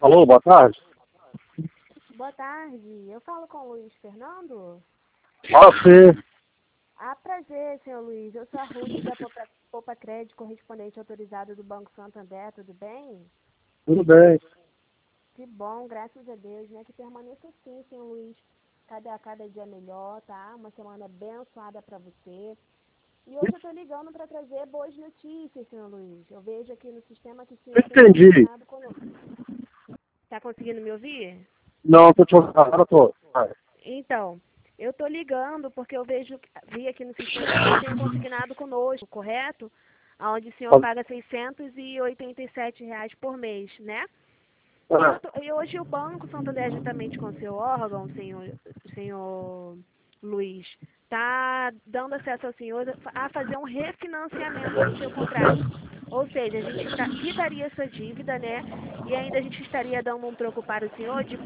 Alô, boa tarde. Boa tarde. Eu falo com o Luiz Fernando? Fala sim. Prazer, senhor Luiz. Eu sou a Ruth da Poupa Crédito, correspondente autorizada do Banco Santander, tudo bem? Tudo bem. Que bom, graças a Deus, né? Que permaneça assim, senhor Luiz. Cada dia melhor, tá? Uma semana abençoada para você. E hoje eu tô ligando para trazer boas notícias, senhor Luiz. Eu vejo aqui no sistema que o senhor tem Entendi. conversado conosco. Tá conseguindo me ouvir? Não, tô te ouvindo. Agora tô. Vai. Então, eu tô ligando porque vi aqui no sistema que o senhor tem consignado conosco, correto? Onde o senhor paga R$ 687 por mês, né? Ah, E hoje o Banco Santander, juntamente com o seu órgão, senhor Luiz, está dando acesso ao senhor a fazer um refinanciamento do seu contrato. Ou seja, a gente quitaria essa dívida, né? E ainda a gente estaria dando um troco para o senhor de R$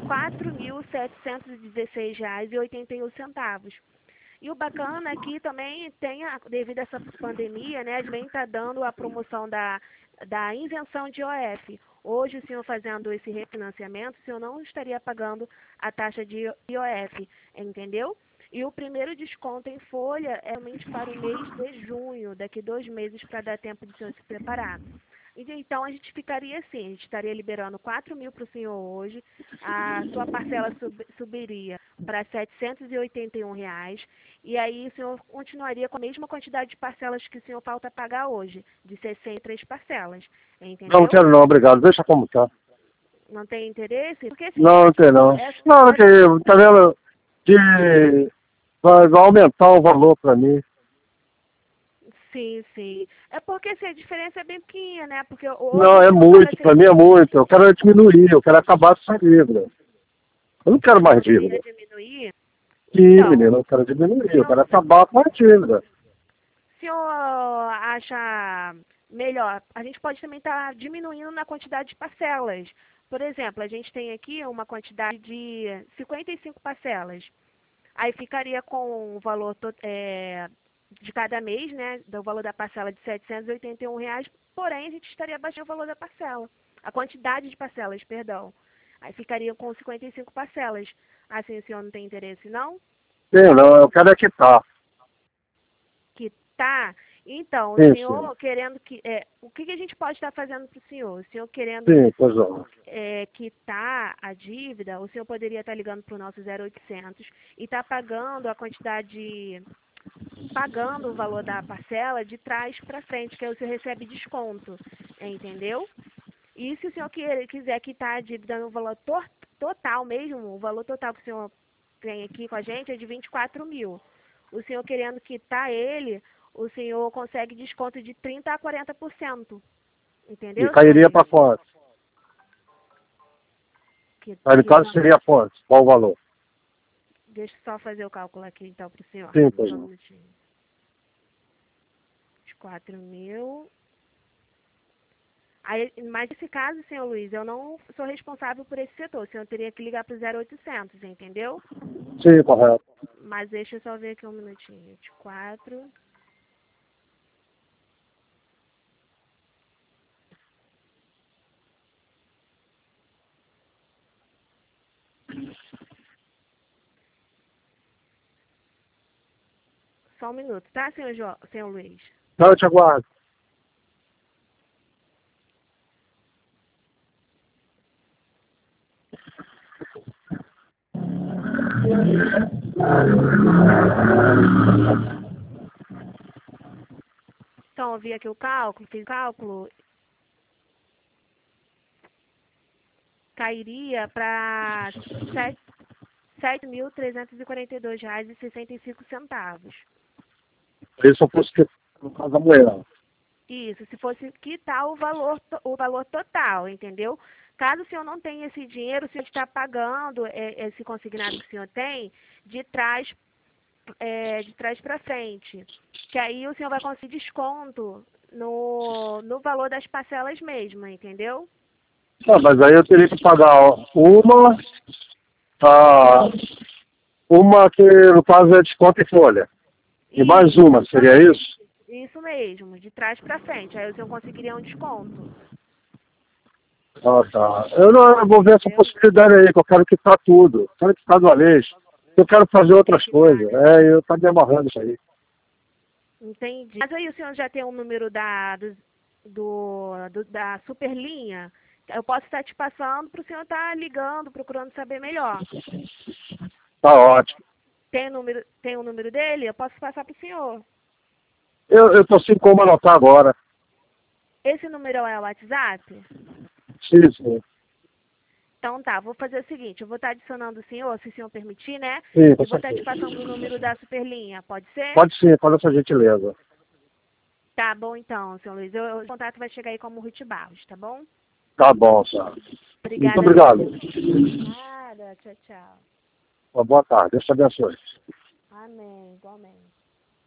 4.716,81. E o bacana aqui também devido a essa pandemia, né, a gente está dando a promoção da isenção de IOF. Hoje, o senhor fazendo esse refinanciamento, o senhor não estaria pagando a taxa de IOF, entendeu? E o primeiro desconto em folha é somente para o mês de junho, daqui 2 meses, para dar tempo do senhor se preparar. Então, a gente ficaria assim, a gente estaria liberando 4.000 para o senhor hoje, a sua parcela subiria para R$ 781, e aí o senhor continuaria com a mesma quantidade de parcelas que o senhor falta pagar hoje, de 63 parcelas, não entendeu? quero não, obrigado. Deixa como tá. Não tem interesse? Porque assim, Não, não tem não. Não, que, tá vendo? Que vai aumentar o valor pra mim. sim, sim. É porque assim, a diferença é bem pequena, né? Porque hoje Não, o é senhor paga muito, pra mim é muito. Eu quero diminuir, eu quero acabar com essa dívida. Eu não quero o senhor mais queria dívida. diminuir. Sim, Então, menino, eu quero diminuir, eu senhor, quero acabar com a dívida. o senhor acha melhor? A gente pode também estar diminuindo na quantidade de parcelas. Por exemplo, a gente tem aqui uma quantidade de 55 parcelas. Aí ficaria com o valor de cada mês, né? Do valor da parcela de R$ 781, porém a gente estaria abaixando o valor da parcela. A quantidade de parcelas, perdão. Aí ficaria com 55 parcelas. Assim o senhor não tem interesse, não? Sim, não, eu quero é quitar. Que tá. Então, o Sim, sim. senhor querendo que. O que a gente pode estar fazendo para o senhor? O senhor querendo Sim, pois não. quitar a dívida, o senhor poderia estar ligando para o nosso 0800 e estar pagando a quantidade. Pagando o valor da parcela de trás para frente, que aí o senhor recebe desconto. Entendeu? E se o senhor quiser quitar a dívida no valor total mesmo, o valor total que o senhor tem aqui com a gente é de 24.000. O senhor querendo quitar ele, o senhor consegue desconto de 30% a 40%. E Entendeu, senhor cairia Luiz? para quanto? Aí, no caso, Quitando. seria quanto? Qual o valor? Deixa eu só fazer o cálculo aqui então para o senhor. Sim, pois Só um não. minutinho. De 4.000. Aí, mas nesse caso, senhor Luiz, eu não sou responsável por esse setor. O senhor teria que ligar para o 0800, entendeu? Sim, correto. Mas deixa eu só ver aqui um minutinho. De 4. Só um minuto, tá, senhor Luiz? Não, eu te aguardo. Então, eu vi aqui o cálculo, fiz o cálculo, cairia para R$ 7.342,65. Isso eu fosse quitar no caso da mulher. Isso, se fosse quitar o valor total, entendeu? Caso o senhor não tenha esse dinheiro, o senhor está pagando esse consignado que o senhor tem de trás para frente. Que aí o senhor vai conseguir desconto no valor das parcelas mesmo, entendeu? Ah, mas aí eu teria que pagar ah, uma que no caso é desconto em folha. E mais Isso, uma, seria isso? isso mesmo, de trás para frente. Aí o senhor conseguiria um desconto. Ah, tá. Eu vou ver essa Entendeu? possibilidade aí, que eu quero quitar tudo. Quero quitar de uma vez. Eu quero fazer outras Que tá, coisas. né? Eu tá me amarrando isso aí. Entendi. Mas aí o senhor já tem o número da superlinha? Eu posso estar te passando para o senhor estar ligando, procurando saber melhor. Tá ótimo. Tem o número dele? Eu posso passar para o senhor. Eu tô sem como anotar agora. Esse número é o WhatsApp? Sim, sim. Então tá, vou fazer o seguinte, eu vou estar adicionando o senhor, se o senhor permitir, né? Sim, com E vou estar te certeza. passando o número da superlinha, pode ser? Pode sim, faz essa gentileza. Tá bom então, senhor Luiz. O contato vai chegar aí como Ruth Barros, tá bom? Tá bom, tá. Muito Obrigada, obrigado. viu? Nada, tchau, tchau. Uma boa tarde. Deus te abençoe. Amém, igualmente.